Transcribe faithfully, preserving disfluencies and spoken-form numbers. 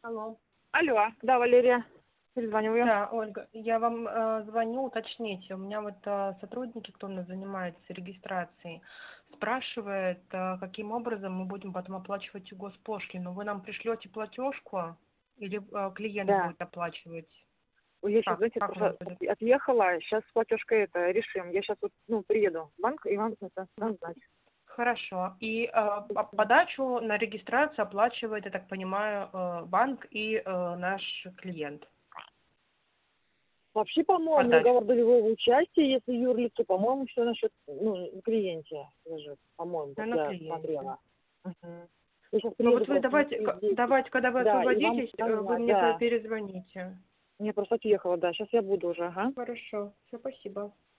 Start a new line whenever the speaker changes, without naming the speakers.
Алло.
Алло, да, Валерия, перезваниваю.
Да, Ольга, я вам э, звоню, уточните. У меня вот э, сотрудники, кто у нас занимается регистрацией, спрашивают, э, каким образом мы будем потом оплачивать госпошлину. Вы нам пришлете платежку или э, клиент
Да.
будет оплачивать?
Я сейчас,
Как?
знаете,
Как у нас
просто
будет?
отъехала, сейчас платежка это решим. Я сейчас вот, ну, приеду в банк и вам это дам знать.
Хорошо. И э, по- подачу на регистрацию оплачивает, я так понимаю, э, банк и э, наш клиент.
Вообще, по-моему,
Подачу.
договор долевого участия, если юрлицо, по-моему, все насчет, ну, клиенте лежит, по-моему, как
На
я
клиенте.
смотрела. Мгм. Я сейчас
Ну
приеду
вот вы
просто на
давайте, к-
десять.
давайте, когда вы
Да, и вам
освободитесь, э,
дам
вы
знать,
мне
да.
перезвоните.
Я просто отъехала, да, сейчас я буду уже, ага.
Хорошо, все, спасибо.